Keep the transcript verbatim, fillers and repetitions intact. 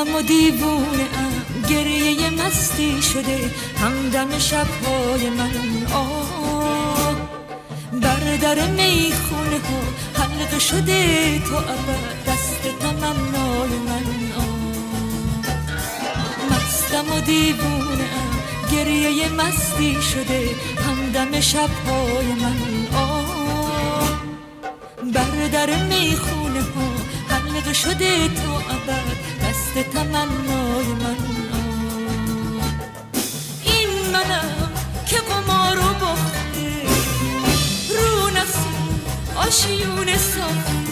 مستم و دیوونه ام، گریه مستی شده همدم شبهای من. آه بر در میخونه ها حلقه شده تو ابد دست تمنای من. آه مستم و دیوونه ام، گریه مستی شده همدم شبهای من. آه بر در میخونه ها حلقه شده تو ابد دست تمنای من. آه این منم که قمارو باخته رو نسیم آشیونه ساخته،